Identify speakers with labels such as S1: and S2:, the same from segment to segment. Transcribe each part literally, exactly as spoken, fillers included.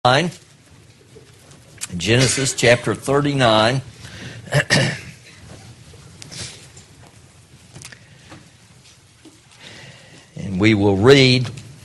S1: Genesis chapter thirty-nine. And we will read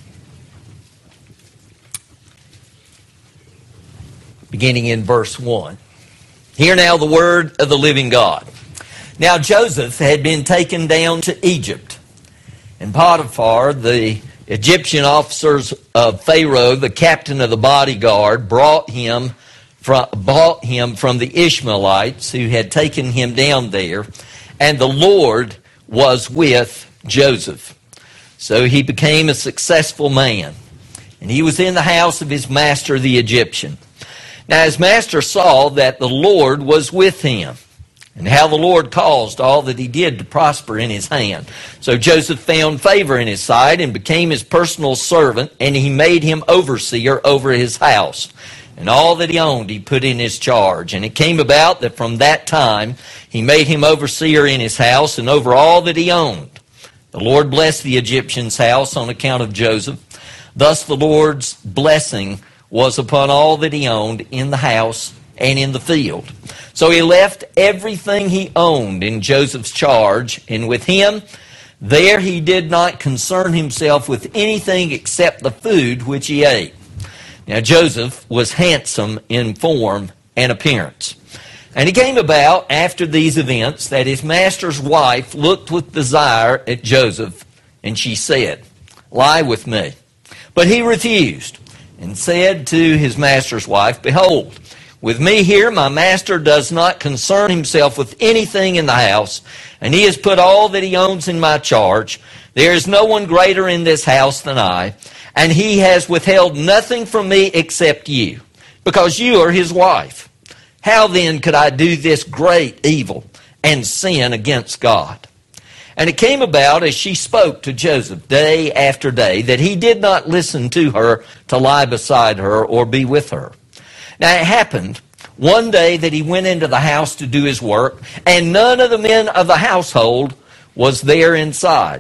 S1: beginning in verse one. Hear now the word of the living God. Now Joseph had been taken down to Egypt, and Potiphar, the Egyptian officers of Pharaoh, the captain of the bodyguard, brought him from, bought him from the Ishmaelites who had taken him down there, and the Lord was with Joseph. So he became a successful man, and he was in the house of his master the Egyptian. Now his master saw that the Lord was with him, and how the Lord caused all that he did to prosper in his hand. So Joseph found favor in his sight and became his personal servant, and he made him overseer over his house. And all that he owned he put in his charge. And it came about that from that time he made him overseer in his house and over all that he owned. The Lord blessed the Egyptian's house on account of Joseph. Thus the Lord's blessing was upon all that he owned in the house and in the field. So he left everything he owned in Joseph's charge, and with him there he did not concern himself with anything except the food which he ate. Now Joseph was handsome in form and appearance. And it came about after these events that his master's wife looked with desire at Joseph, and she said, "Lie with me." But he refused, and said to his master's wife, "Behold, with me here my master does not concern himself with anything in the house, and he has put all that he owns in my charge. There is no one greater in this house than I, and he has withheld nothing from me except you, because you are his wife. How then could I do this great evil and sin against God?" And it came about as she spoke to Joseph day after day that he did not listen to her to lie beside her or be with her. Now it happened one day that he went into the house to do his work, and none of the men of the household was there inside.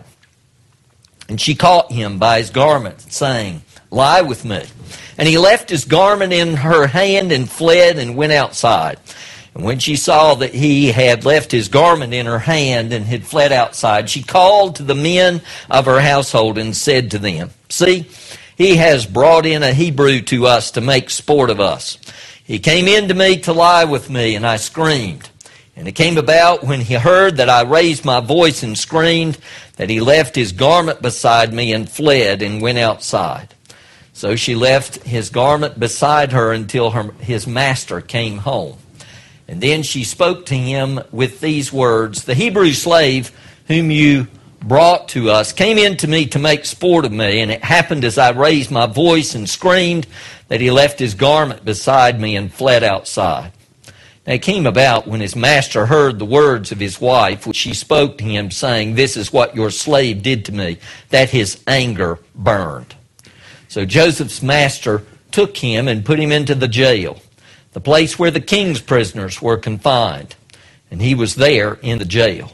S1: And she caught him by his garment, saying, "Lie with me." And he left his garment in her hand and fled and went outside. And when she saw that he had left his garment in her hand and had fled outside, she called to the men of her household and said to them, "See, he has brought in a Hebrew to us to make sport of us. He came in to me to lie with me, and I screamed. And it came about when he heard that I raised my voice and screamed, that he left his garment beside me and fled and went outside." So she left his garment beside her until her, his master came home. And then she spoke to him with these words, "The Hebrew slave whom you brought to us came in to me to make sport of me, and it happened as I raised my voice and screamed that he left his garment beside me and fled outside." Now it came about when his master heard the words of his wife, which she spoke to him, saying, "This is what your slave did to me," that his anger burned. So Joseph's master took him and put him into the jail, the place where the king's prisoners were confined, and he was there in the jail.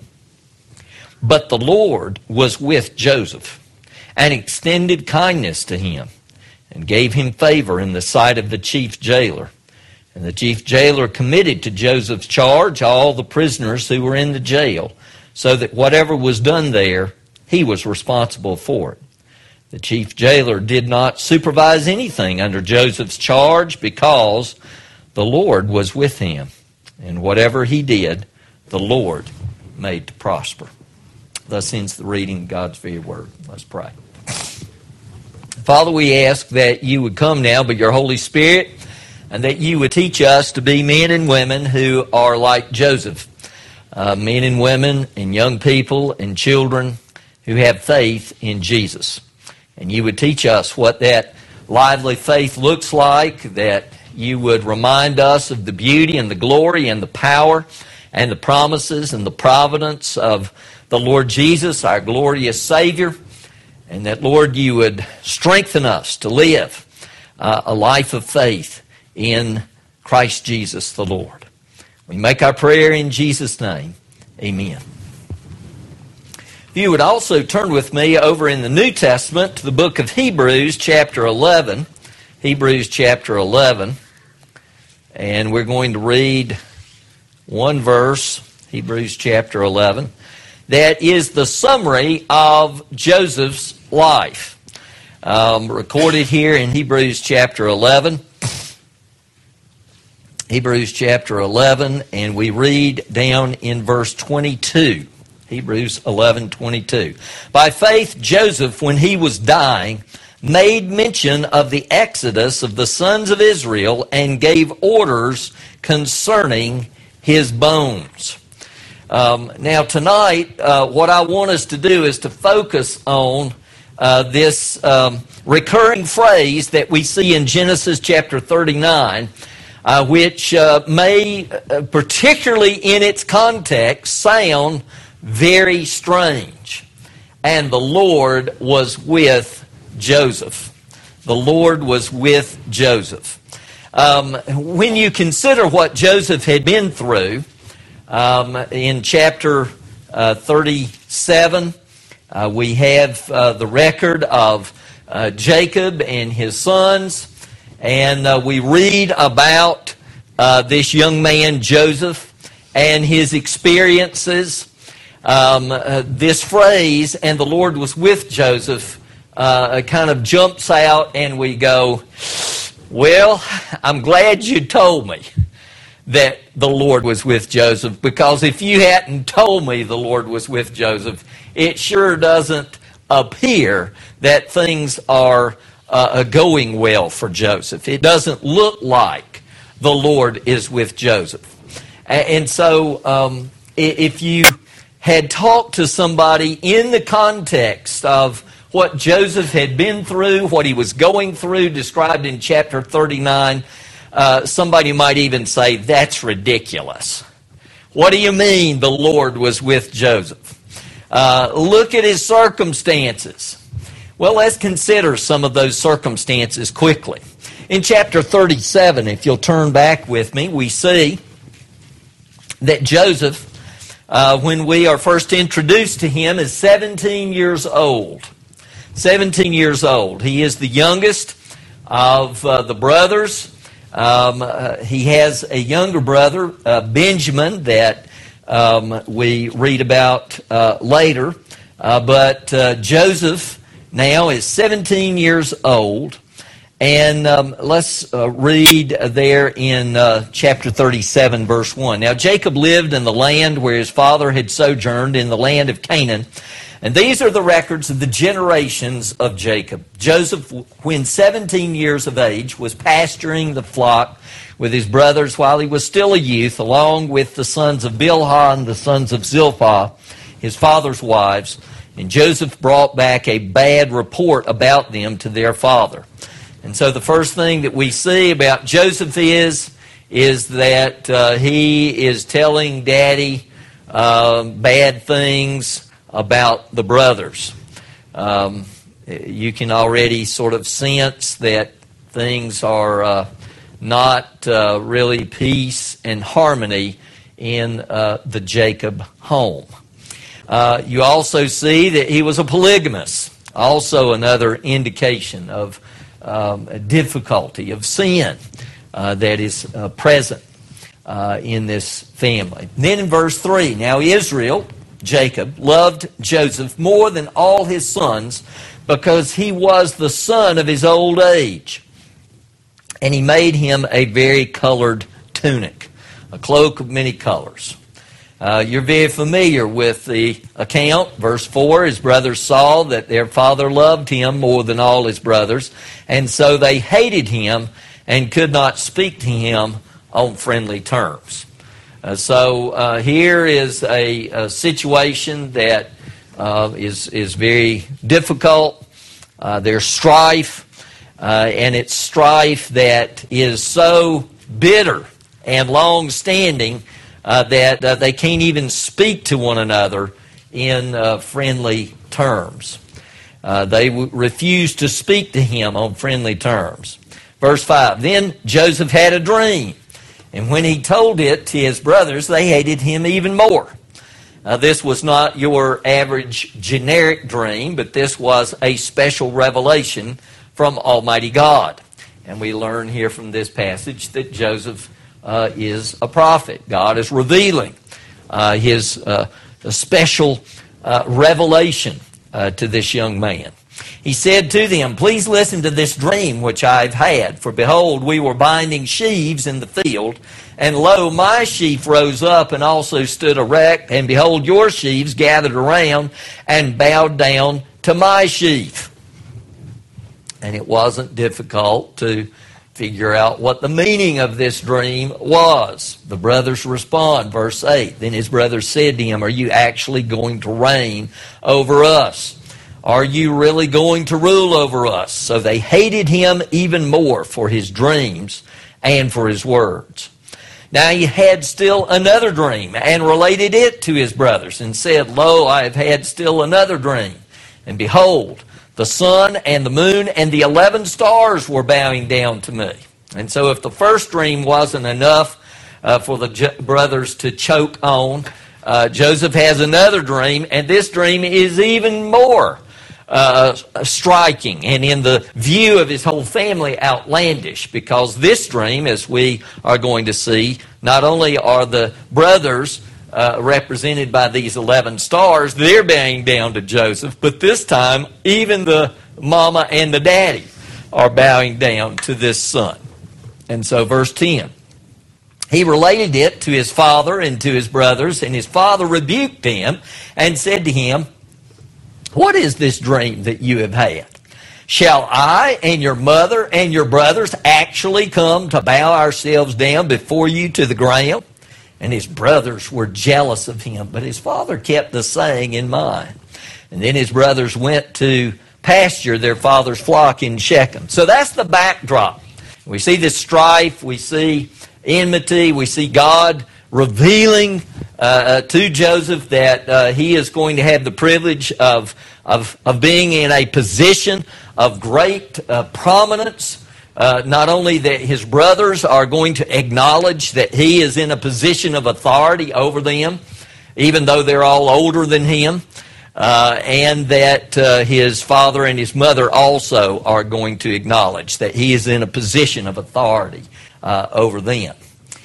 S1: But the Lord was with Joseph, and extended kindness to him, and gave him favor in the sight of the chief jailer. And the chief jailer committed to Joseph's charge all the prisoners who were in the jail, so that whatever was done there, he was responsible for it. The chief jailer did not supervise anything under Joseph's charge, because the Lord was with him, and whatever he did, the Lord made to prosper. Thus ends the reading of God's very word. Let's pray. Father, we ask that you would come now by your Holy Spirit, and that you would teach us to be men and women who are like Joseph, uh, men and women and young people and children who have faith in Jesus. And you would teach us what that lively faith looks like, that you would remind us of the beauty and the glory and the power and the promises and the providence of the Lord Jesus, our glorious Savior, and that, Lord, you would strengthen us to live uh, a life of faith in Christ Jesus the Lord. We make our prayer in Jesus' name. Amen. If you would also turn with me over in the New Testament to the book of Hebrews, chapter eleven, Hebrews chapter eleven, and we're going to read one verse, Hebrews chapter eleven, that is the summary of Joseph's life. Um, recorded here in Hebrews chapter eleven. Hebrews chapter eleven, and we read down in verse twenty-two. Hebrews eleven twenty-two. By faith, Joseph, when he was dying, made mention of the exodus of the sons of Israel and gave orders concerning his bones. Um, now tonight, uh, what I want us to do is to focus on uh, this um, recurring phrase that we see in Genesis chapter thirty-nine, uh, which uh, may, uh, particularly in its context, sound very strange. And the Lord was with Joseph. The Lord was with Joseph. Um, when you consider what Joseph had been through, um, in chapter uh, thirty-seven, uh, we have uh, the record of uh, Jacob and his sons, and uh, we read about uh, this young man Joseph and his experiences. Um, uh, this phrase, "and the Lord was with Joseph," Uh, kind of jumps out, and we go, well, I'm glad you told me that the Lord was with Joseph, because if you hadn't told me the Lord was with Joseph, it sure doesn't appear that things are uh, going well for Joseph. It doesn't look like the Lord is with Joseph. And so um, if you had talked to somebody in the context of what Joseph had been through, what he was going through, described in chapter thirty-nine, uh, somebody might even say, that's ridiculous. What do you mean the Lord was with Joseph? Uh, look at his circumstances. Well, let's consider some of those circumstances quickly. In chapter thirty-seven, if you'll turn back with me, we see that Joseph, uh, when we are first introduced to him, is seventeen years old. seventeen years old. He is the youngest of uh, the brothers. Um, uh, he has a younger brother, uh, Benjamin, that um, we read about uh, later. Uh, but uh, Joseph now is seventeen years old. And um, let's uh, read there in uh, chapter thirty-seven, verse one. Now Jacob lived in the land where his father had sojourned, in the land of Canaan. And these are the records of the generations of Jacob. Joseph, when seventeen years of age, was pasturing the flock with his brothers while he was still a youth, along with the sons of Bilhah and the sons of Zilpah, his father's wives. And Joseph brought back a bad report about them to their father. And so the first thing that we see about Joseph is, is that uh, he is telling Daddy uh, bad things about the brothers. Um, you can already sort of sense that things are uh, not uh, really peace and harmony in uh, the Jacob home. Uh, you also see that he was a polygamist, also another indication of um, difficulty, of sin uh, that is uh, present uh, in this family. And then in verse three, now Israel, Jacob, loved Joseph more than all his sons, because he was the son of his old age. And he made him a vari-colored tunic, a cloak of many colors. Uh, you're very familiar with the account. Verse four, his brothers saw that their father loved him more than all his brothers, and so they hated him and could not speak to him on friendly terms. Uh, so uh, here is a, a situation that uh, is, is very difficult. Uh, there's strife, uh, and it's strife that is so bitter and long-standing uh, that uh, they can't even speak to one another in uh, friendly terms. Uh, they w- refuse to speak to him on friendly terms. Verse five, then Joseph had a dream, and when he told it to his brothers, they hated him even more. Uh, this was not your average generic dream, but this was a special revelation from Almighty God. And we learn here from this passage that Joseph uh, is a prophet. God is revealing uh, his uh, special uh, revelation uh, to this young man. He said to them, "Please listen to this dream which I've had. For behold, we were binding sheaves in the field, and lo, my sheaf rose up and also stood erect, and behold, your sheaves gathered around and bowed down to my sheaf." And it wasn't difficult to figure out what the meaning of this dream was. The brothers respond, verse eight. Then his brothers said to him, "Are you actually going to reign over us? Are you really going to rule over us?" So they hated him even more for his dreams and for his words. Now he had still another dream, and related it to his brothers, and said, "Lo, I have had still another dream. And behold, the sun and the moon and the eleven stars were bowing down to me." And so if the first dream wasn't enough uh, for the jo- brothers to choke on, uh, Joseph has another dream, and this dream is even more Uh, striking, and in the view of his whole family, outlandish, because this dream, as we are going to see, not only are the brothers uh, represented by these eleven stars, they're bowing down to Joseph, but this time even the mama and the daddy are bowing down to this son. And so verse ten, he related it to his father and to his brothers, and his father rebuked him and said to him, "What is this dream that you have had? Shall I and your mother and your brothers actually come to bow ourselves down before you to the ground?" And his brothers were jealous of him, but his father kept the saying in mind. And then his brothers went to pasture their father's flock in Shechem. So that's the backdrop. We see this strife, we see enmity, we see God revealing uh, to Joseph that uh, he is going to have the privilege of, of, of being in a position of great uh, prominence. Uh, not only that his brothers are going to acknowledge that he is in a position of authority over them, even though they're all older than him, uh, and that uh, his father and his mother also are going to acknowledge that he is in a position of authority uh, over them.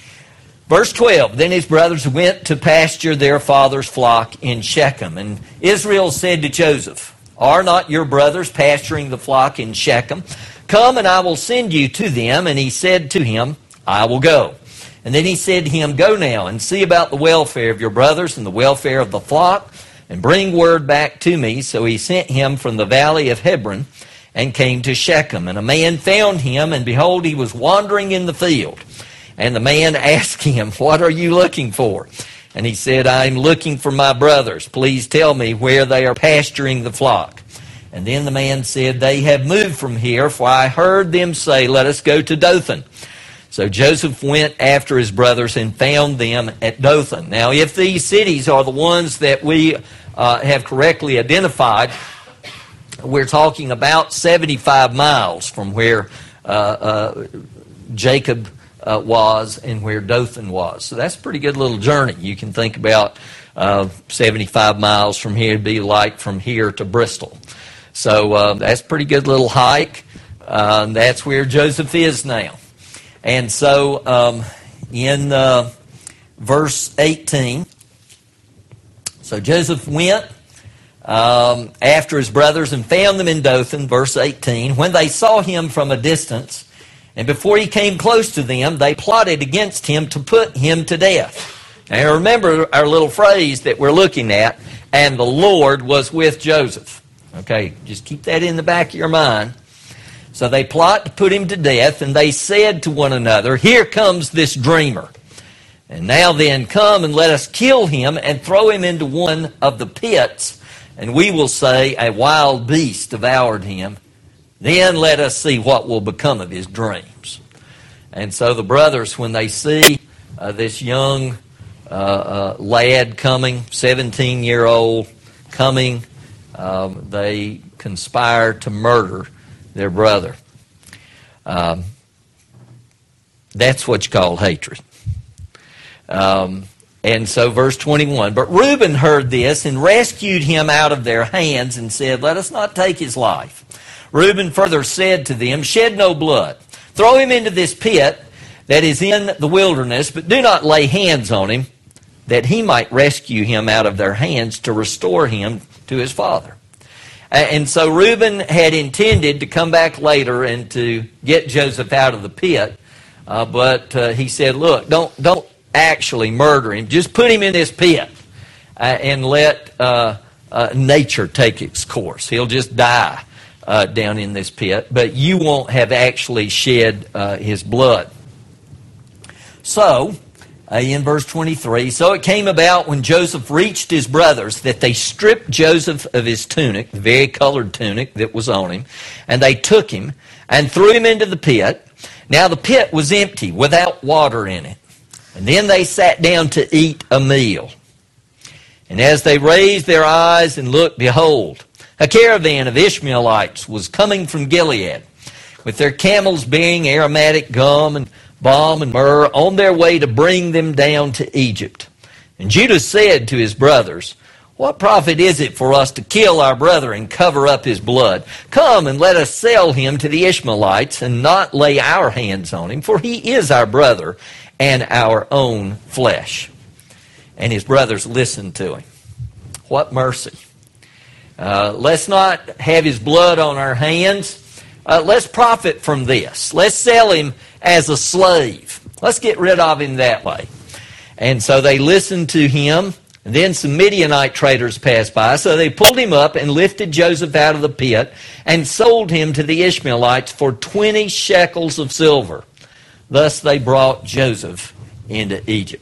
S1: Verse twelve, then his brothers went to pasture their father's flock in Shechem. And Israel said to Joseph, "Are not your brothers pasturing the flock in Shechem? Come, and I will send you to them." And he said to him, "I will go." And then he said to him, "Go now and see about the welfare of your brothers and the welfare of the flock, and bring word back to me." So he sent him from the valley of Hebron and came to Shechem. And a man found him, and behold, he was wandering in the field. And the man asked him, "What are you looking for?" And he said, "I'm looking for my brothers. Please tell me where they are pasturing the flock." And then the man said, "They have moved from here, for I heard them say, 'Let us go to Dothan.'" So Joseph went after his brothers and found them at Dothan. Now, if these cities are the ones that we uh, have correctly identified, we're talking about seventy-five miles from where uh, uh, Jacob Uh, was and where Dothan was. So that's a pretty good little journey. You can think about uh, seventy-five miles from here. It'd be like from here to Bristol. So uh, that's a pretty good little hike. Uh, that's where Joseph is now. And so um, in uh, verse eighteen, so Joseph went um, after his brothers and found them in Dothan, verse eighteen. When they saw him from a distance, and before he came close to them, they plotted against him to put him to death. Now remember our little phrase that we're looking at, "and the Lord was with Joseph." Okay, just keep that in the back of your mind. So they plot to put him to death, and they said to one another, "Here comes this dreamer. And now then, come and let us kill him and throw him into one of the pits, and we will say, 'A wild beast devoured him.' Then let us see what will become of his dreams." And so the brothers, when they see uh, this young uh, uh, lad coming, seventeen-year-old coming, um, they conspire to murder their brother. Um, that's what you call hatred. Um, and so verse twenty-one, "But Reuben heard this and rescued him out of their hands and said, 'Let us not take his life.' Reuben further said to them, 'Shed no blood, Throw him into this pit that is in the wilderness, but do not lay hands on him, that he might rescue him out of their hands to restore him to his father. And so Reuben had intended to come back later and to get Joseph out of the pit, uh, but uh, he said, look, don't, don't actually murder him. Just put him in this pit uh, and let uh, uh, nature take its course. He'll just die uh, down in this pit, but you won't have actually shed uh, his blood. So, uh, in verse twenty-three, so it came about when Joseph reached his brothers that they stripped Joseph of his tunic, the vari-colored tunic that was on him, and they took him and threw him into the pit. Now the pit was empty, without water in it. And then they sat down to eat a meal. And as they raised their eyes and looked, behold, a caravan of Ishmaelites was coming from Gilead, with their camels bearing aromatic gum and balm and myrrh, on their way to bring them down to Egypt. And Judah said to his brothers, what profit is it for us to kill our brother and cover up his blood? Come and let us sell him to the Ishmaelites and not lay our hands on him, for he is our brother and our own flesh. And his brothers listened to him. What mercy. Uh, let's not have his blood on our hands. Uh, let's profit from this. Let's sell him as a slave. Let's get rid of him that way. And so they listened to him. And then some Midianite traders passed by. So they pulled him up and lifted Joseph out of the pit and sold him to the Ishmaelites for twenty shekels of silver. Thus they brought Joseph into Egypt.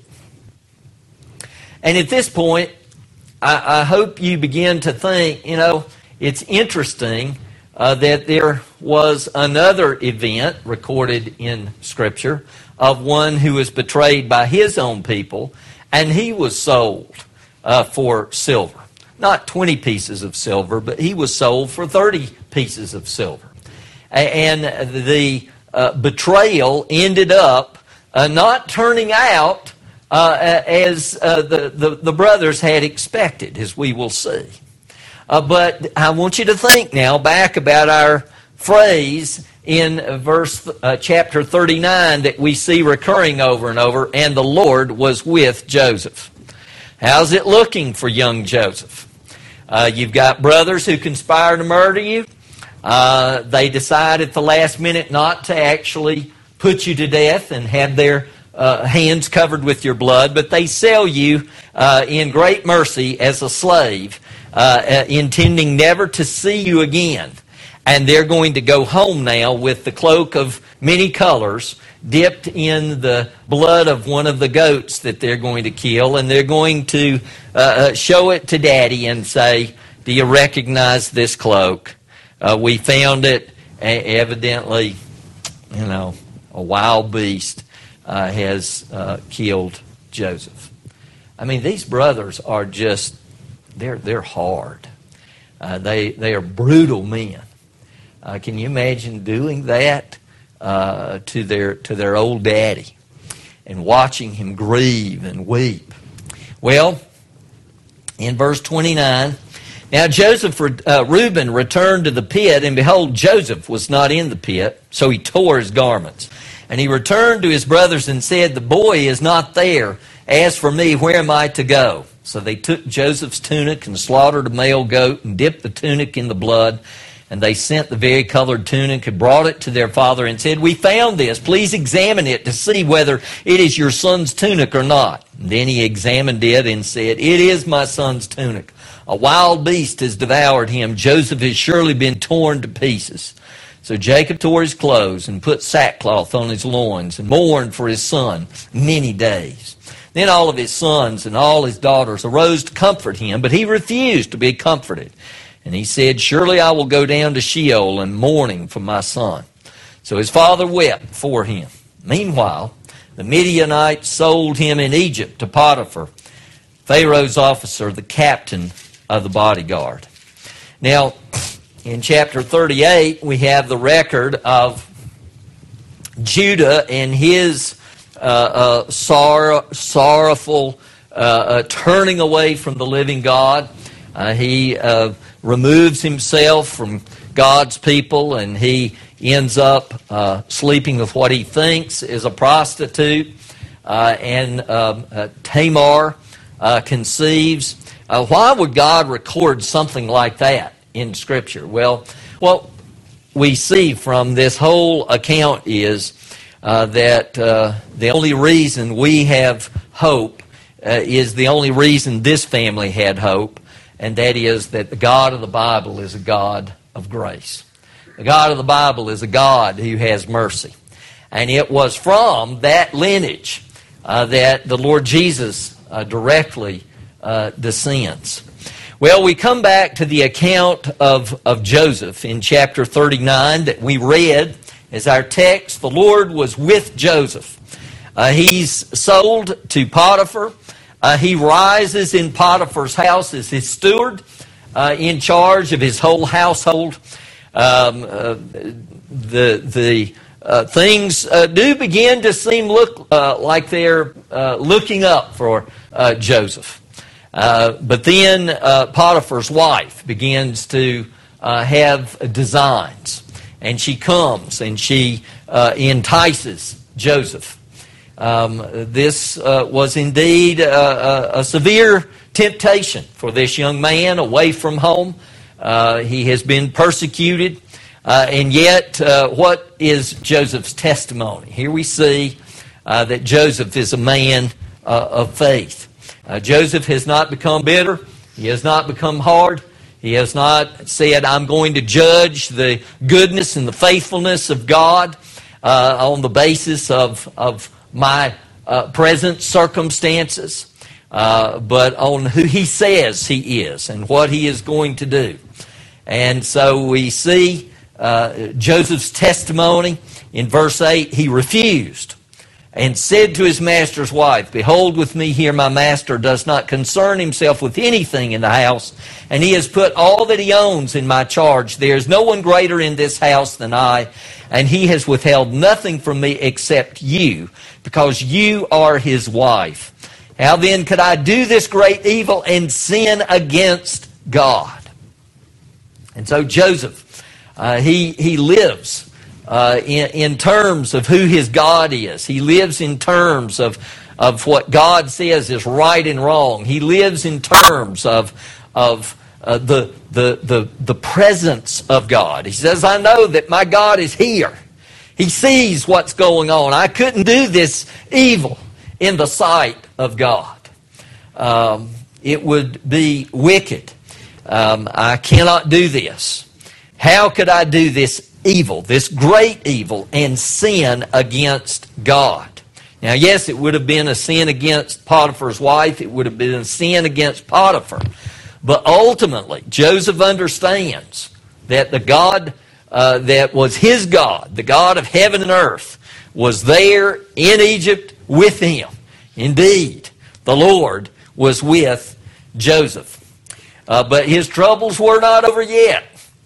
S1: And at this point, I, I hope you begin to think, you know, it's interesting uh, that there was another event recorded in Scripture of one who was betrayed by his own people, and he was sold uh, for silver. Not twenty pieces of silver, but he was sold for thirty pieces of silver. And the uh, betrayal ended up uh, not turning out uh, as uh, the, the, the brothers had expected, as we will see. Uh, but I want you to think now back about our phrase in verse uh, chapter thirty-nine that we see recurring over and over, and the Lord was with Joseph. How's it looking for young Joseph? Uh, you've got brothers who conspire to murder you. Uh, they decide at the last minute not to actually put you to death and have their uh, hands covered with your blood, but they sell you uh, in great mercy as a slave, uh, uh, intending never to see you again. And they're going to go home now with the cloak of many colors dipped in the blood of one of the goats that they're going to kill, and they're going to uh, show it to Daddy and say, do you recognize this cloak? Uh, we found it, evidently, you know, a wild beast uh, has uh, killed Joseph. I mean, these brothers are just, they're, they're hard. Uh, they, they are brutal men. Uh, can you imagine doing that uh, to their to their old daddy and watching him grieve and weep? Well, in verse twenty-nine, now Joseph, uh, Reuben returned to the pit, and behold, Joseph was not in the pit, so he tore his garments. And he returned to his brothers and said, the boy is not there. As for me, where am I to go? So they took Joseph's tunic and slaughtered a male goat and dipped the tunic in the blood. And they sent the vari-colored tunic and brought it to their father and said, we found this. Please examine it to see whether it is your son's tunic or not. And then he examined it and said, it is my son's tunic. A wild beast has devoured him. Joseph has surely been torn to pieces. So Jacob tore his clothes and put sackcloth on his loins and mourned for his son many days. Then all of his sons and all his daughters arose to comfort him, but he refused to be comforted. And he said, surely I will go down to Sheol in mourning for my son. So his father wept for him. Meanwhile, the Midianites sold him in Egypt to Potiphar, Pharaoh's officer, the captain of the bodyguard. Now, in chapter thirty-eight, we have the record of Judah and his uh, uh, sorrow, sorrowful uh, uh, turning away from the living God. Uh, he uh, removes himself from God's people, and he ends up uh, sleeping with what he thinks is a prostitute, uh, and um, uh, Tamar uh, conceives. Uh, why would God record something like that in Scripture? Well, what we see from this whole account is uh, that uh, the only reason we have hope uh, is the only reason this family had hope, and that is that the God of the Bible is a God of grace. The God of the Bible is a God who has mercy. And it was from that lineage uh, that the Lord Jesus uh, directly uh, descends. Well, we come back to the account of, of Joseph in chapter thirty-nine that we read as our text. The Lord was with Joseph. Uh, he's sold to Potiphar. Uh, he rises in Potiphar's house as his steward, uh, in charge of his whole household. Um, uh, the the uh, things uh, do begin to seem look uh, like they're uh, looking up for uh, Joseph. Uh, but then uh, Potiphar's wife begins to uh, have designs, and she comes and she uh, entices Joseph. Um, this uh, was indeed a, a, a severe temptation for this young man away from home. Uh, he has been persecuted, uh, and yet uh, what is Joseph's testimony? Here we see uh, that Joseph is a man uh, of faith. Uh, Joseph has not become bitter. He has not become hard. He has not said, I'm going to judge the goodness and the faithfulness of God uh, on the basis of, of my uh, present circumstances, uh, but on who he says he is and what he is going to do. And so we see uh, Joseph's testimony in verse eight. He refused and said to his master's wife, Behold, with me here my master does not concern himself with anything in the house, and he has put all that he owns in my charge. There is no one greater in this house than I, and he has withheld nothing from me except you, because you are his wife. How then could I do this great evil and sin against God? And so Joseph, uh, he, he lives Uh, in, in terms of who his God is. He lives in terms of, of what God says is right and wrong. He lives in terms of, of uh, the, the, the, the presence of God. He says, I know that my God is here. He sees what's going on. I couldn't do this evil in the sight of God. Um, it would be wicked. Um, I cannot do this. How could I do this evil, this great evil, and sin against God? Now, yes, it would have been a sin against Potiphar's wife. It would have been a sin against Potiphar. But ultimately, Joseph understands that the God uh, that was his God, the God of heaven and earth, was there in Egypt with him. Indeed, the Lord was with Joseph. Uh, but his troubles were not over yet.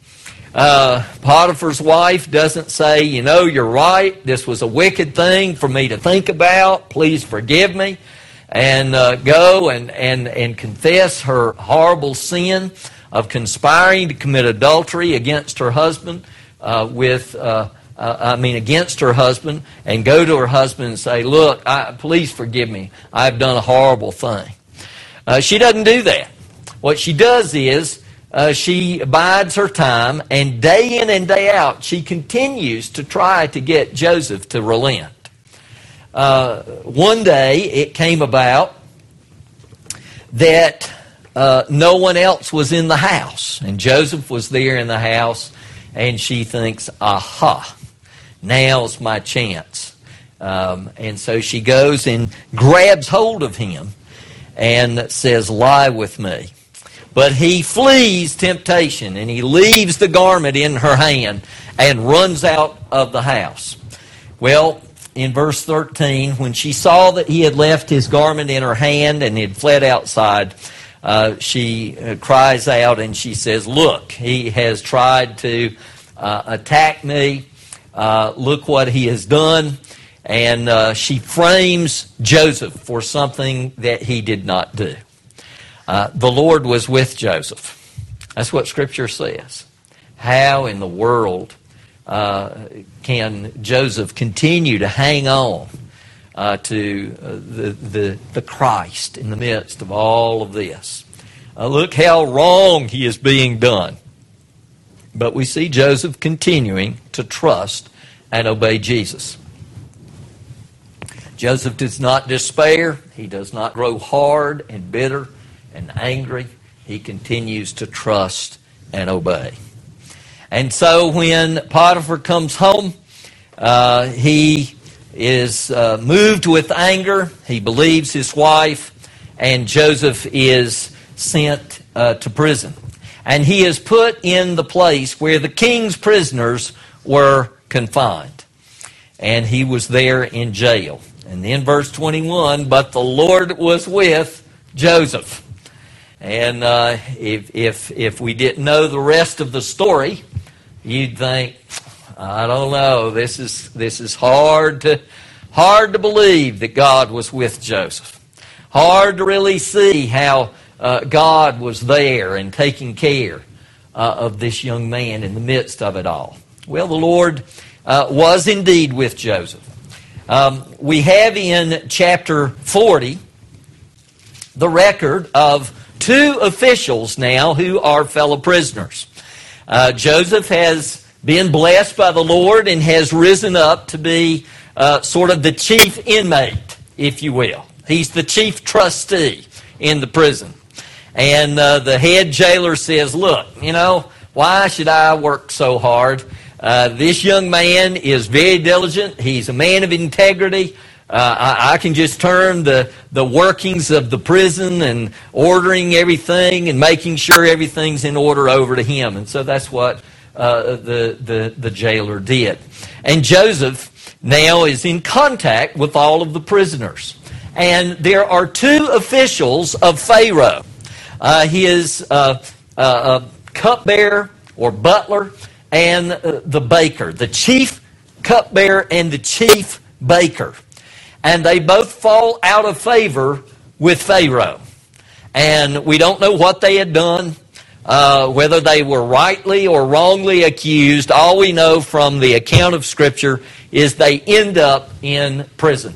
S1: Uh, Potiphar's wife doesn't say, you know, you're right, this was a wicked thing for me to think about, please forgive me, and uh, go and, and, and confess her horrible sin of conspiring to commit adultery against her husband, uh, with, uh, uh, I mean, against her husband, and go to her husband and say, look, I, please forgive me, I've done a horrible thing. Uh, she doesn't do that. What she does is, Uh, she bides her time, and day in and day out, she continues to try to get Joseph to relent. Uh, one day, it came about that uh, no one else was in the house, and Joseph was there in the house, and she thinks, aha, now's my chance. Um, and so she goes and grabs hold of him and says, lie with me. But he flees temptation, and he leaves the garment in her hand and runs out of the house. Well, in verse thirteen, when she saw that he had left his garment in her hand and had fled outside, uh, she uh, cries out and she says, look, he has tried to uh, attack me. Uh, look what he has done. And uh, she frames Joseph for something that he did not do. Uh, the Lord was with Joseph. That's what Scripture says. How in the world uh, can Joseph continue to hang on uh, to uh, the, the, the Christ in the midst of all of this. Uh, look how wrong he is being done. But we see Joseph continuing to trust and obey Jesus. Joseph does not despair. He does not grow hard and bitter and angry. He continues to trust and obey. And so when Potiphar comes home, uh, he is uh, moved with anger. He believes his wife, and Joseph is sent uh, to prison. And he is put in the place where the king's prisoners were confined. And he was there in jail. And then verse twenty-one, but the Lord was with Joseph. And uh, if, if, if we didn't know the rest of the story, you'd think, I don't know, this is, this is hard to, hard to believe that God was with Joseph. Hard to really see how uh, God was there and taking care uh, of this young man in the midst of it all. Well, the Lord uh, was indeed with Joseph. Um, we have in chapter forty the record of two officials now who are fellow prisoners. Uh, Joseph has been blessed by the Lord and has risen up to be uh, sort of the chief inmate, if you will. He's the chief trustee in the prison. And uh, the head jailer says, look, you know, why should I work so hard? Uh, this young man is very diligent. He's a man of integrity. Uh, I, I can just turn the, the workings of the prison and ordering everything and making sure everything's in order over to him. And so that's what uh, the, the, the jailer did. And Joseph now is in contact with all of the prisoners. And there are two officials of Pharaoh. Uh, his uh, uh, uh, cupbearer or butler and uh, the baker, the chief cupbearer and the chief baker. And they both fall out of favor with Pharaoh. And we don't know what they had done, uh, whether they were rightly or wrongly accused. All we know from the account of Scripture is they end up in prison.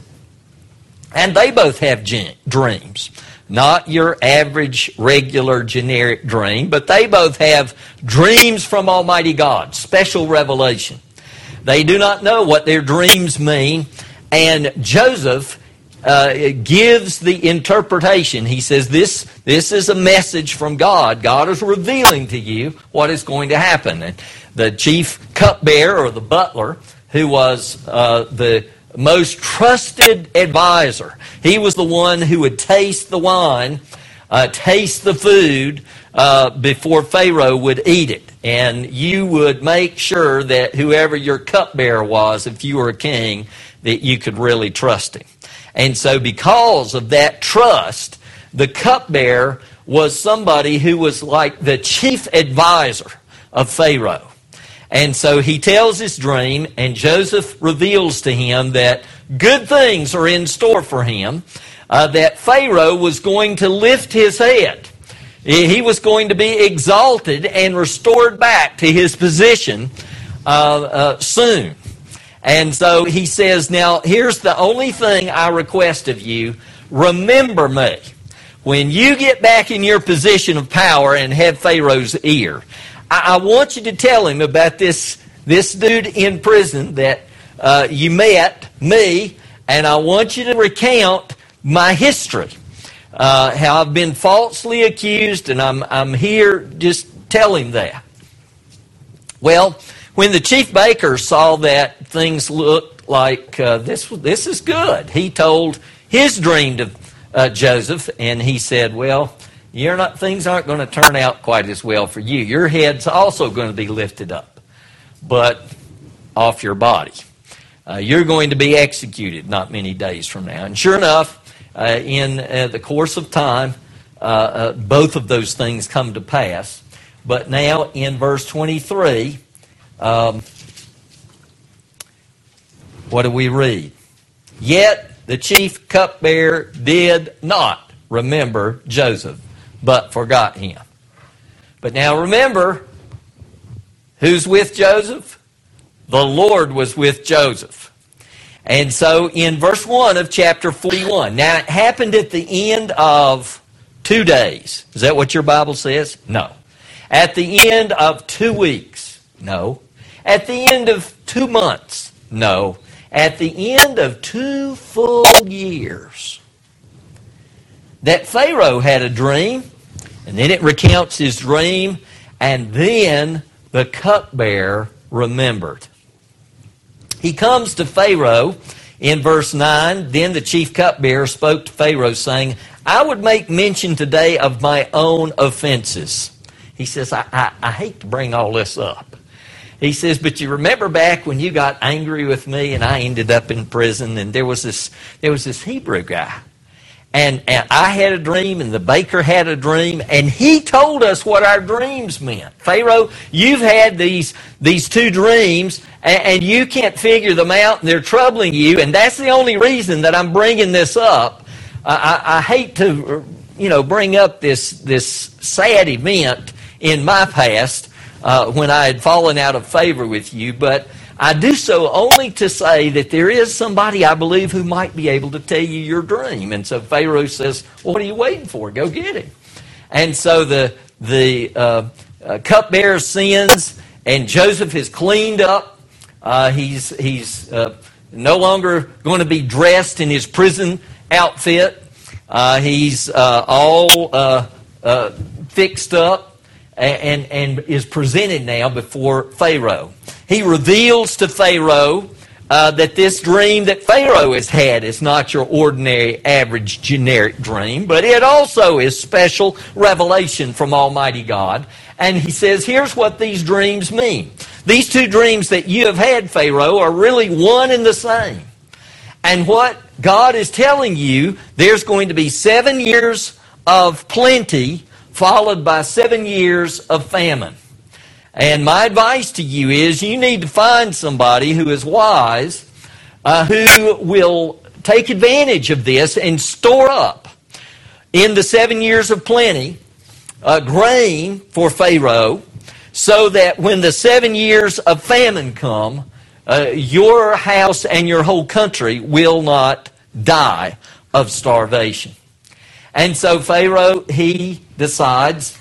S1: And they both have dreams. Not your average, regular, generic dream, but they both have dreams from Almighty God, special revelation. They do not know what their dreams mean. And Joseph uh, gives the interpretation. He says, this, this is a message from God. God is revealing to you what is going to happen. And the chief cupbearer, or the butler, who was uh, the most trusted advisor, he was the one who would taste the wine, uh, taste the food uh, before Pharaoh would eat it. And you would make sure that whoever your cupbearer was, if you were a king, that you could really trust him. And so because of that trust, the cupbearer was somebody who was like the chief advisor of Pharaoh. And so he tells his dream, and Joseph reveals to him that good things are in store for him, uh, that Pharaoh was going to lift his head. He was going to be exalted and restored back to his position uh, uh, soon. And so he says, now, here's the only thing I request of you. Remember me. When you get back in your position of power and have Pharaoh's ear, I, I want you to tell him about this, this dude in prison that uh, you met, me, and I want you to recount my history. Uh, how I've been falsely accused, and I'm, I'm here, just tell him that. Well, when the chief baker saw that things looked like uh, this, this is good, he told his dream to uh, Joseph, and he said, well, you're not, things aren't going to turn out quite as well for you. Your head's also going to be lifted up, but off your body. Uh, you're going to be executed not many days from now. And sure enough, uh, in uh, the course of time, uh, uh, both of those things come to pass. But now in verse twenty-three, Um, what do we read? Yet the chief cupbearer did not remember Joseph, but forgot him. But now remember, who's with Joseph? The Lord was with Joseph. And so in verse one of chapter forty-one, now it happened at the end of two days. Is that what your Bible says? No. At the end of two weeks? No. At the end of two months? No. At the end of two full years, that Pharaoh had a dream, and then it recounts his dream, and then the cupbearer remembered. He comes to Pharaoh in verse nine. Then the chief cupbearer spoke to Pharaoh, saying, I would make mention today of my own offenses. He says, I, I, I hate to bring all this up. He says, but you remember back when you got angry with me and I ended up in prison, and there was this, there was this Hebrew guy. And, and I had a dream, and the baker had a dream, and he told us what our dreams meant. Pharaoh, you've had these, these two dreams, and, and you can't figure them out, and they're troubling you, and that's the only reason that I'm bringing this up. Uh, I, I hate to, you know, bring up this, this sad event in my past uh, when I had fallen out of favor with you, but I do so only to say that there is somebody, I believe, who might be able to tell you your dream. And so Pharaoh says, well, what are you waiting for? Go get him. And so the, the uh, uh, cupbearer sins, and Joseph is cleaned up. Uh, he's he's uh, no longer going to be dressed in his prison outfit. Uh, he's uh, all uh, uh, fixed up and, and is presented now before Pharaoh. He reveals to Pharaoh uh, that this dream that Pharaoh has had is not your ordinary, average, generic dream, but it also is special revelation from Almighty God. And he says, here's what these dreams mean. These two dreams that you have had, Pharaoh, are really one and the same. And what God is telling you, there's going to be seven years of plenty followed by seven years of famine. And my advice to you is you need to find somebody who is wise, uh, who will take advantage of this and store up in the seven years of plenty uh, grain for Pharaoh, so that when the seven years of famine come, uh, your house and your whole country will not die of starvation. And so Pharaoh, he decides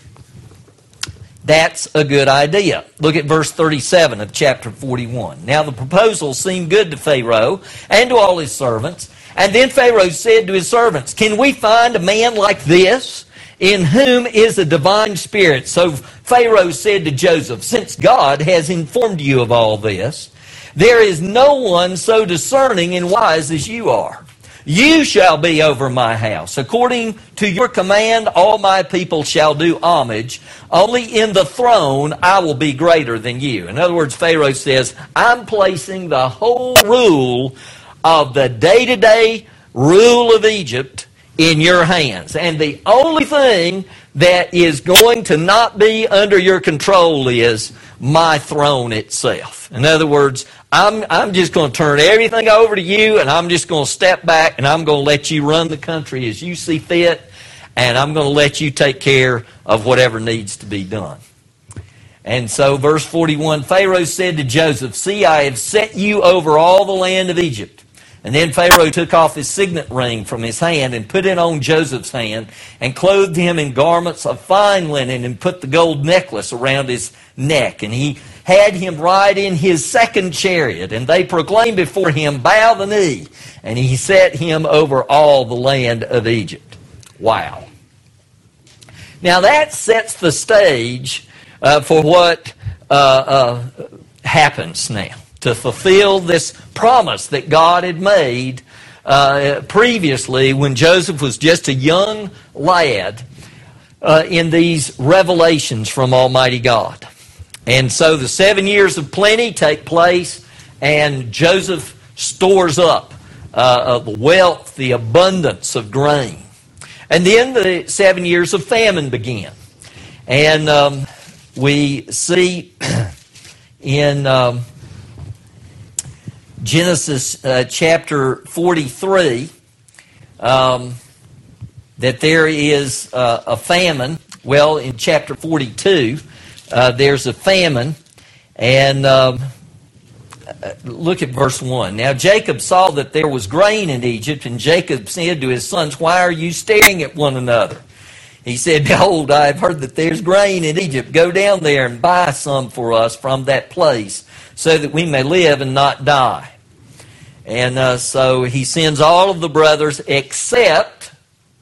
S1: that's a good idea. Look at verse thirty-seven of chapter forty-one. Now the proposal seemed good to Pharaoh and to all his servants. And then Pharaoh said to his servants, can we find a man like this in whom is a divine spirit? So Pharaoh said to Joseph, since God has informed you of all this, there is no one so discerning and wise as you are. You shall be over my house. According to your command, all my people shall do homage. Only in the throne I will be greater than you. In other words, Pharaoh says, I'm placing the whole rule of the day-to-day rule of Egypt in your hands. And the only thing that is going to not be under your control is my throne itself. In other words, I'm, I'm just going to turn everything over to you, and I'm just going to step back, and I'm going to let you run the country as you see fit, and I'm going to let you take care of whatever needs to be done. And so verse forty-one, Pharaoh said to Joseph, see, I have set you over all the land of Egypt. And then Pharaoh took off his signet ring from his hand and put it on Joseph's hand and clothed him in garments of fine linen and put the gold necklace around his neck. And he had him ride in his second chariot, and they proclaimed before him, bow the knee. And he set him over all the land of Egypt. Wow. Now that sets the stage uh, for what uh, uh, happens now, to fulfill this promise that God had made uh, previously when Joseph was just a young lad uh, in these revelations from Almighty God. And so the seven years of plenty take place, and Joseph stores up uh, the wealth, the abundance of grain. And then the seven years of famine began. And um, we see in um, Genesis uh, chapter forty-three um, that there is uh, a famine. Well, in chapter forty-two, uh, there's a famine, and um, look at verse one. Now Jacob saw that there was grain in Egypt, and Jacob said to his sons, "Why are you staring at one another?" He said, "Behold, I have heard that there's grain in Egypt. Go down there and buy some for us from that place, so that we may live and not die." And uh, so he sends all of the brothers except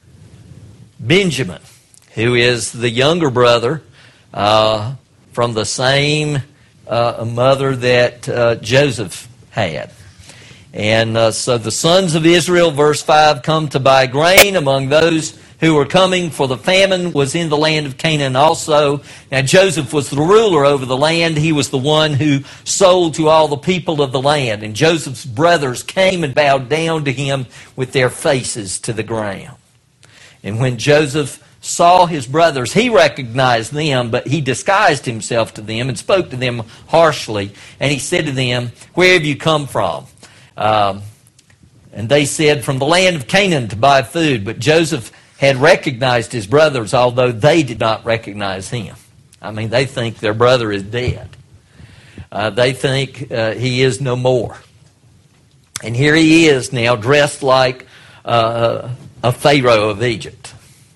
S1: Benjamin, who is the younger brother uh, from the same uh, mother that uh, Joseph had. And uh, so the sons of Israel, verse five, come to buy grain among those who were coming, for the famine was in the land of Canaan also. Now Joseph was the ruler over the land. He was the one who sold to all the people of the land. And Joseph's brothers came and bowed down to him with their faces to the ground. And when Joseph saw his brothers, he recognized them, but he disguised himself to them and spoke to them harshly. And he said to them, "Where have you come from?" Um, and they said, "From the land of Canaan to buy food." But Joseph had recognized his brothers, although they did not recognize him. I mean, they think their brother is dead. Uh, they think uh, he is no more. And here he is now, dressed like uh, a Pharaoh of Egypt.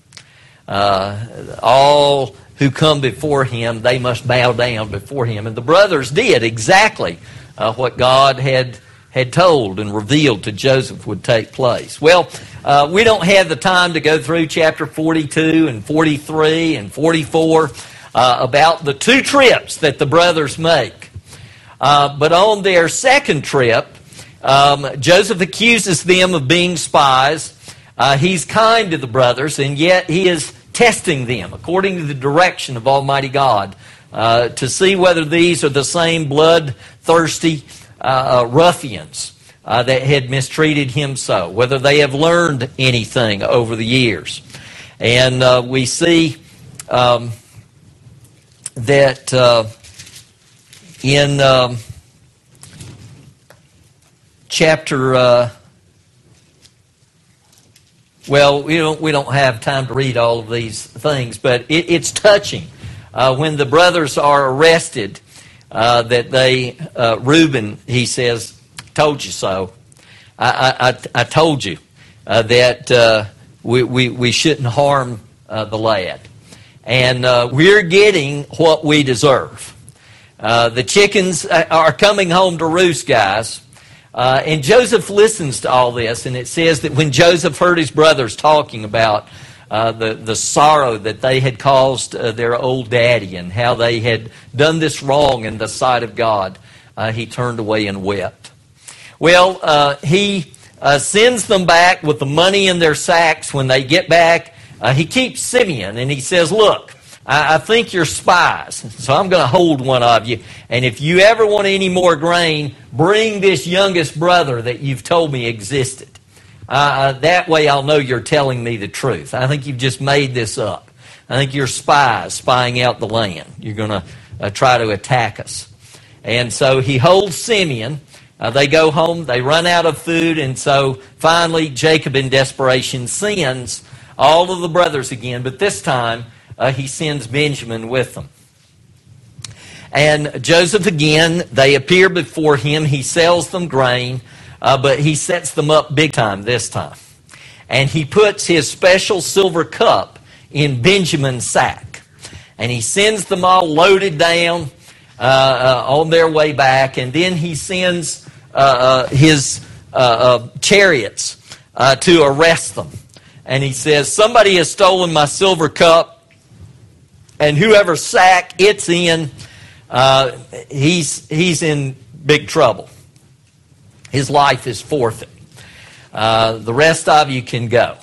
S1: Uh, all who come before him, they must bow down before him. And the brothers did exactly uh, what God had had told and revealed to Joseph would take place. Well, uh, we don't have the time to go through chapter forty-two and forty-three and forty-four uh, about the two trips that the brothers make. Uh, but on their second trip, um, Joseph accuses them of being spies. Uh, he's kind to the brothers, and yet he is testing them according to the direction of Almighty God uh, to see whether these are the same bloodthirsty Uh, uh, ruffians uh, that had mistreated him so, whether they have learned anything over the years. And uh, we see um, that uh, in um, chapter, uh, well, we don't, we don't have time to read all of these things, but it, it's touching uh, when the brothers are arrested. Uh, that they, uh, Reuben, he says, "Told you so. I, I, I told you uh, that uh, we, we, we shouldn't harm uh, the lad. And uh, we're getting what we deserve. Uh, the chickens are coming home to roost, guys." Uh, and Joseph listens to all this, and it says that when Joseph heard his brothers talking about Uh, the, the sorrow that they had caused uh, their old daddy and how they had done this wrong in the sight of God, uh, he turned away and wept. Well, uh, he uh, sends them back with the money in their sacks. When they get back, uh, he keeps Simeon, and he says, "Look, I, I think you're spies, so I'm going to hold one of you. And if you ever want any more grain, bring this youngest brother that you've told me existed. Uh, that way I'll know you're telling me the truth. I think you've just made this up. I think you're spies spying out the land. You're going to uh, try to attack us." And so he holds Simeon. Uh, they go home. They run out of food. And so finally Jacob in desperation sends all of the brothers again. But this time uh, he sends Benjamin with them. And Joseph again, they appear before him. He sells them grain. Uh, but he sets them up big time this time. And he puts his special silver cup in Benjamin's sack. And he sends them all loaded down uh, uh, on their way back. And then he sends uh, uh, his uh, uh, chariots uh, to arrest them. And he says, "Somebody has stolen my silver cup. And whoever sack it's in, uh, he's, he's in big trouble. His life is forfeit. Uh, the rest of you can go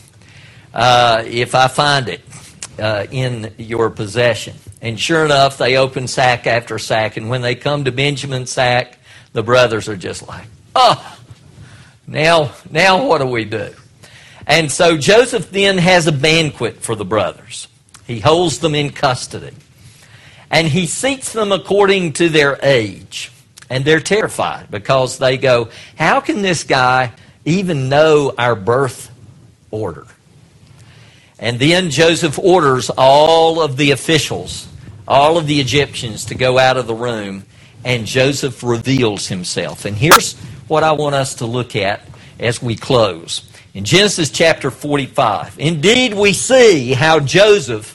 S1: uh, if I find it uh, in your possession." And sure enough, they open sack after sack. And when they come to Benjamin's sack, the brothers are just like, "Oh, now, now what do we do?" And so Joseph then has a banquet for the brothers. He holds them in custody. And he seats them according to their age. And they're terrified because they go, "How can this guy even know our birth order?" And then Joseph orders all of the officials, all of the Egyptians, to go out of the room. and Joseph reveals himself. And here's what I want us to look at as we close. In Genesis chapter forty-five, indeed we see how Joseph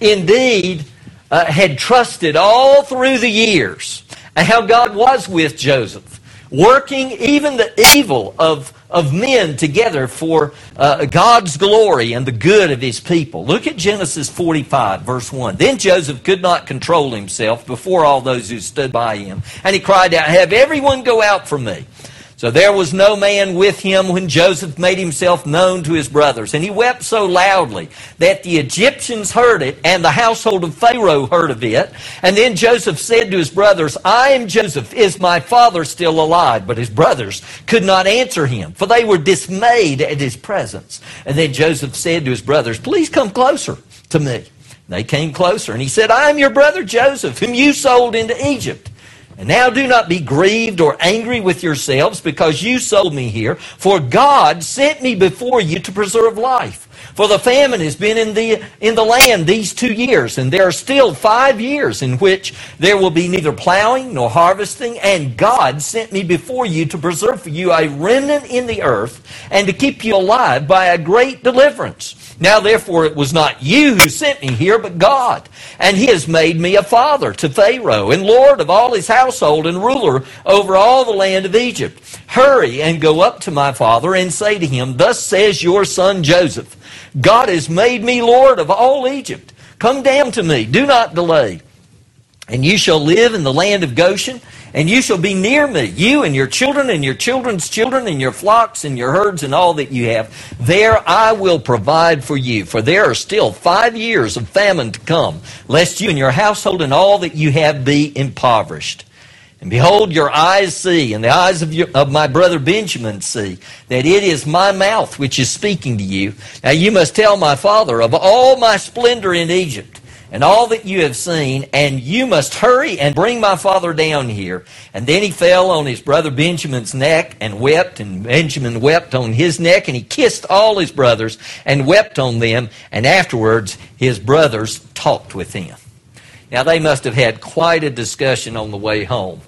S1: indeed uh, had trusted all through the years, and how God was with Joseph, working even the evil of, of men together for uh, God's glory and the good of His people. Look at Genesis forty-five, verse one. Then Joseph could not control himself before all those who stood by him, and he cried out, "Have everyone go out from me." So there was no man with him when Joseph made himself known to his brothers. And he wept so loudly that the Egyptians heard it, and the household of Pharaoh heard of it. And then Joseph said to his brothers, "I am Joseph. Is my father still alive?" But his brothers could not answer him, for they were dismayed at his presence. And then Joseph said to his brothers, "Please come closer to me." They came closer, and he said, "I am your brother Joseph, whom you sold into Egypt. And now do not be grieved or angry with yourselves because you sold me here, for God sent me before you to preserve life. For the famine has been in the, in the land these two years, and there are still five years in which there will be neither plowing nor harvesting, and God sent me before you to preserve for you a remnant in the earth, and to keep you alive by a great deliverance. Now therefore it was not you who sent me here, but God. And He has made me a father to Pharaoh, and lord of all his household, and ruler over all the land of Egypt. Hurry and go up to my father, and say to him, Thus says your son Joseph, God has made me lord of all Egypt. Come down to me, do not delay. And you shall live in the land of Goshen, and you shall be near me, you and your children and your children's children and your flocks and your herds and all that you have. There I will provide for you, for there are still five years of famine to come, lest you and your household and all that you have be impoverished. And behold, your eyes see, and the eyes of, your, of my brother Benjamin see, that it is my mouth which is speaking to you. Now you must tell my father of all my splendor in Egypt, and all that you have seen, and you must hurry and bring my father down here. And then he fell on his brother Benjamin's neck and wept, and Benjamin wept on his neck, and he kissed all his brothers and wept on them, and afterwards his brothers talked with him. Now they must have had quite a discussion on the way home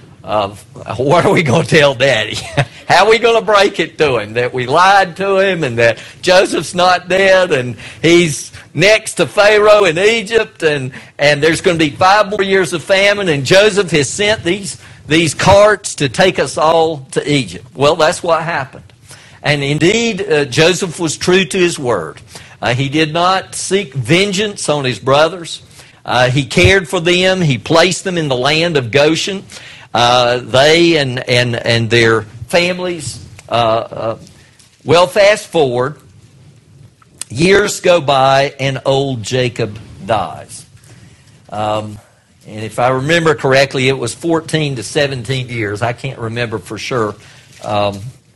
S1: of what are we going to tell Daddy? How are we going to break it to him that we lied to him and that Joseph's not dead and he's next to Pharaoh in Egypt, and, and there's going to be five more years of famine, and Joseph has sent these, these carts to take us all to Egypt. Well, that's what happened. And indeed, uh, Joseph was true to his word. Uh, he did not seek vengeance on his brothers. Uh, he cared for them. He placed them in the land of Goshen. Uh, they and, and, and their families. Uh, uh, well, fast forward. Years go by, and old Jacob dies. Um, and if I remember correctly, it was fourteen to seventeen years. I can't remember for sure um,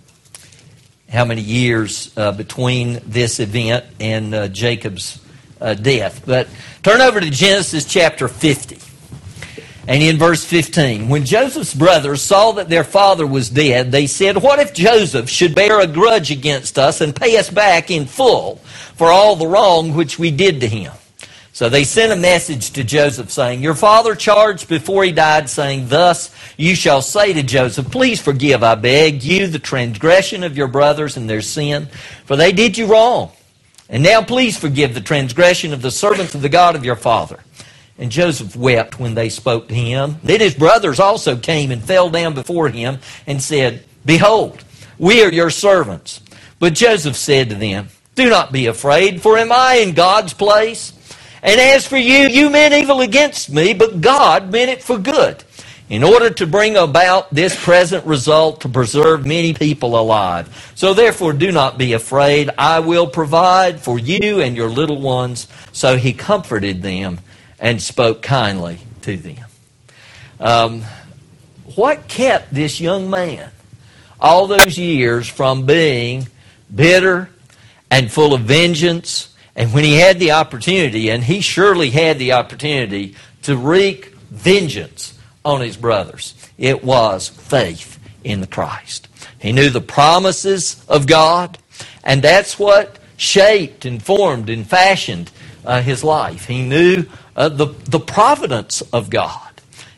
S1: how many years uh, between this event and uh, Jacob's uh, death. But turn over to Genesis chapter fifty. And in verse fifteen, when Joseph's brothers saw that their father was dead, they said, What if Joseph should bear a grudge against us and pay us back in full for all the wrong which we did to him? So they sent a message to Joseph saying, Your father charged before he died, saying, Thus you shall say to Joseph, Please forgive, I beg you, the transgression of your brothers and their sin, for they did you wrong. And now please forgive the transgression of the servants of the God of your father. And Joseph wept when they spoke to him. Then his brothers also came and fell down before him and said, Behold, we are your servants. But Joseph said to them, Do not be afraid, for am I in God's place? And as for you, you meant evil against me, but God meant it for good, in order to bring about this present result, to preserve many people alive. So therefore do not be afraid. I will provide for you and your little ones. So he comforted them and spoke kindly to them. Um, what kept this young man all those years from being bitter and full of vengeance? And when he had the opportunity, and he surely had the opportunity to wreak vengeance on his brothers, it was faith in the Christ. He knew the promises of God, and that's what shaped and formed and fashioned uh, his life. He knew Uh, the, the providence of God.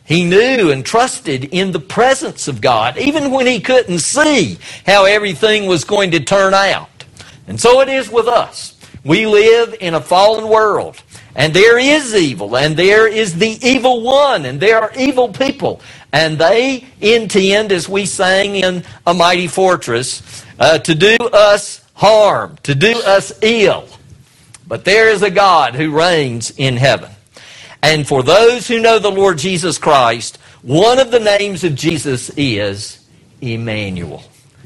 S1: He knew and trusted in the presence of God, even when he couldn't see how everything was going to turn out. And so it is with us. We live in a fallen world, and there is evil, and there is the evil one, and there are evil people. And they intend, as we sang in A Mighty Fortress, uh, to do us harm, to do us ill. But there is a God who reigns in heaven. And for those who know the Lord Jesus Christ, one of the names of Jesus is Emmanuel,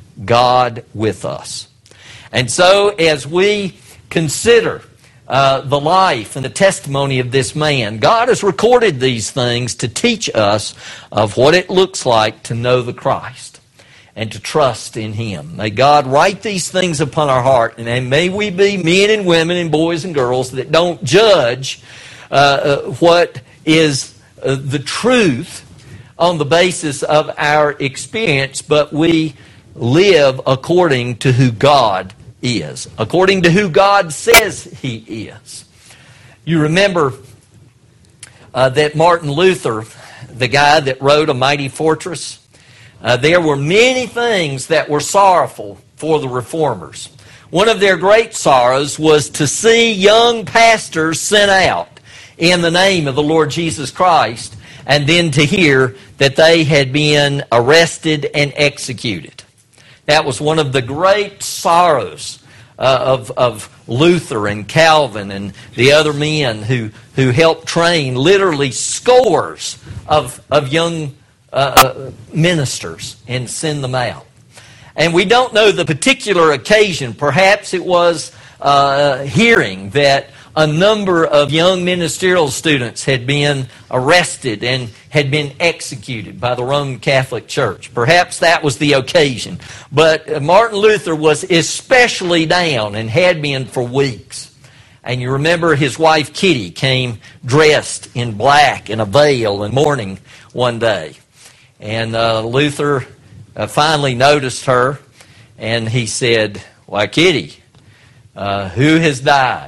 S1: God with us. And so as we consider uh, the life and the testimony of this man, God has recorded these things to teach us of what it looks like to know the Christ and to trust in Him. May God write these things upon our heart, and may we be men and women and boys and girls that don't judge Uh, what is uh, the truth on the basis of our experience, but we live according to who God is, according to who God says He is. You remember uh, that Martin Luther, the guy that wrote A Mighty Fortress, uh, there were many things that were sorrowful for the reformers. One of their great sorrows was to see young pastors sent out in the name of the Lord Jesus Christ, and then to hear that they had been arrested and executed. That was one of the great sorrows uh, of, of Luther and Calvin and the other men who, who helped train literally scores of, of young uh, ministers and send them out. And we don't know the particular occasion. Perhaps it was uh, hearing that a number of young ministerial students had been arrested and had been executed by the Roman Catholic Church. Perhaps that was the occasion. But Martin Luther was especially down and had been for weeks. And you remember his wife Kitty came dressed in black in a veil and mourning one day. And uh, Luther uh, finally noticed her, and he said, "Why, Kitty, uh, who has died?"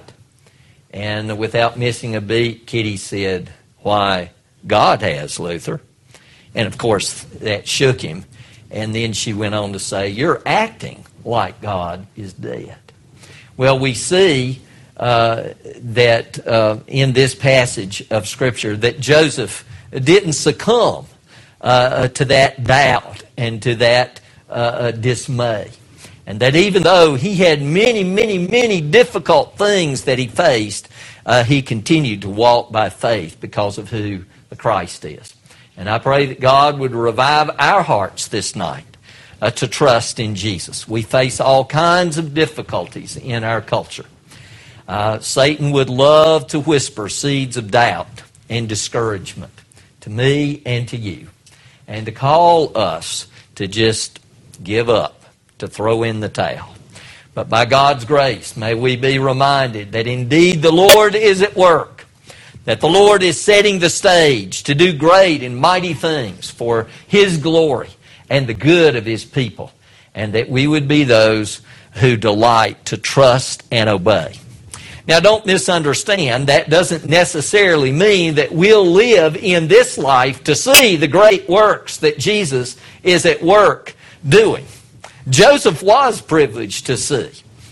S1: And without missing a beat, Kitty said, "Why, God has, Luther." And of course, that shook him. And then she went on to say, "You're acting like God is dead." Well, we see uh, that uh, in this passage of Scripture that Joseph didn't succumb uh, to that doubt and to that uh, dismay. And that even though he had many, many, many difficult things that he faced, uh, he continued to walk by faith because of who the Christ is. And I pray that God would revive our hearts this night uh, to trust in Jesus. We face all kinds of difficulties in our culture. Uh, Satan would love to whisper seeds of doubt and discouragement to me and to you, and to call us to just give up, to throw in the towel. But by God's grace, may we be reminded that indeed the Lord is at work, that the Lord is setting the stage to do great and mighty things for His glory and the good of His people, and that we would be those who delight to trust and obey. Now, don't misunderstand, that doesn't necessarily mean that we'll live in this life to see the great works that Jesus is at work doing. Joseph was privileged to see.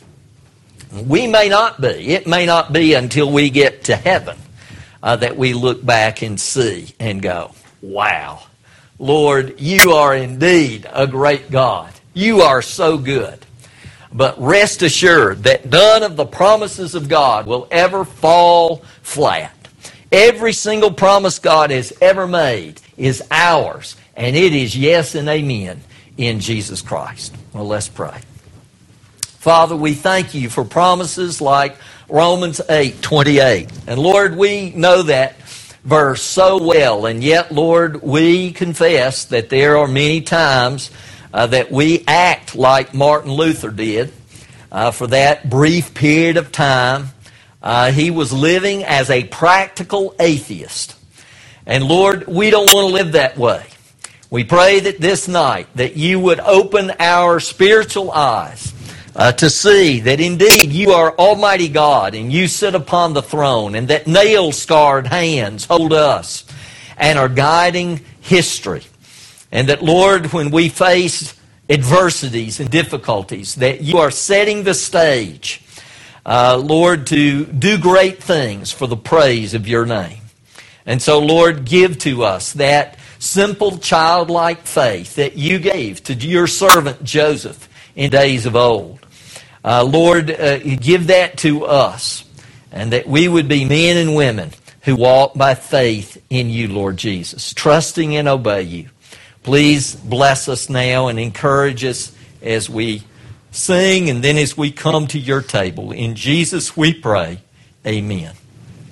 S1: We may not be. It may not be until we get to heaven uh, that we look back and see and go, "Wow, Lord, you are indeed a great God. You are so good." But rest assured that none of the promises of God will ever fall flat. Every single promise God has ever made is ours, and it is yes and amen in Jesus Christ. Well, let's pray. Father, we thank you for promises like Romans eight twenty-eight. And Lord, we know that verse so well, and yet, Lord, we confess that there are many times uh, that we act like Martin Luther did. Uh, for that brief period of time, uh, he was living as a practical atheist. And Lord, we don't want to live that way. We pray that this night that you would open our spiritual eyes uh, to see that indeed you are Almighty God and you sit upon the throne, and that nail-scarred hands hold us, and are guiding history. And that, Lord, when we face adversities and difficulties, that you are setting the stage, uh, Lord, to do great things for the praise of your name. And so, Lord, give to us that simple childlike faith that you gave to your servant Joseph in days of old. Uh, Lord, uh, give that to us, and that we would be men and women who walk by faith in you, Lord Jesus, trusting and obey you. Please bless us now and encourage us as we sing and then as we come to your table. In Jesus we pray, amen.